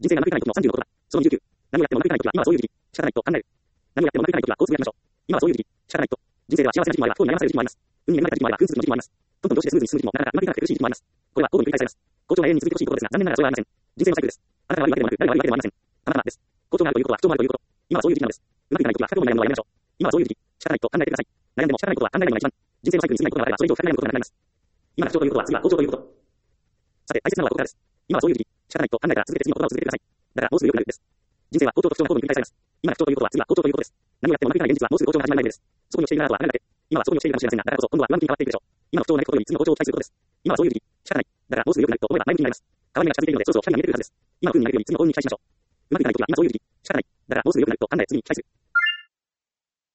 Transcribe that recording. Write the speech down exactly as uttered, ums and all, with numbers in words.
人生がうまくいかない時のさんじゅうのことだ。そのにじゅうきゅう。何をやってもうまくいかない時は今はそういう時期。仕方ないと考える。何をやってもうまくいかない時はこうつぶやきましょう。今はそういう時期。仕方ないと。人生では幸せな時期もあれば不幸に悩まされる時期もあります。運に恵まれた時期もあれば不運続きの時期もあります。どんどんどうしてスムーズに進む時もなかなかうまくいかなくて苦しい時期もあります。これは交互に繰り返されます。好調が永遠に続いてほしいことですが、残念ながらそれはありません。人生のサイクルです。あなたが悪いわけでもなく、誰が悪いわけでもありません。たまたまです。好調があるということは不調もあるということ。今はそういう時期なのです。うまくいかない時は不可抗に悩むのはやめましょう。今はそういう時期。仕方ないと考えてください。悩んでも仕方ないことは考えないのが一番。人生のサイクルに過ぎないことがあれば、それ以上深く悩むことがなくなります。今が不調ということは次は好調ということ。さて、大切なのはここからです。今はそういう時期。仕方ないと考えたら続けて次の言葉を続けてください。だからもうすぐ良くなるです。人生は好調と不調が交互に繰り返されます。今が不調ということは次は好調ということです。何をやってもうまくいかない現実はもうすぐ好調が始まる前です。そこに落ちているあなたは考えなくて、今はそこに落ちているかもしれませんが、だからこそ今度は不安に変わっていくでしょう。今の不調を嘆くことより次の好調を期待することです。今はそういう時期。仕方ない。だからもうすぐ良くなると思えば前向きになります。鏡が近づいているのでそろそろ光が見えてくるはずです。今の不運になれるように次の幸運に期待しましょう。うまくいかない時は今そういう時期。仕方ない。だからもうすぐ良くなると考え次に期待する。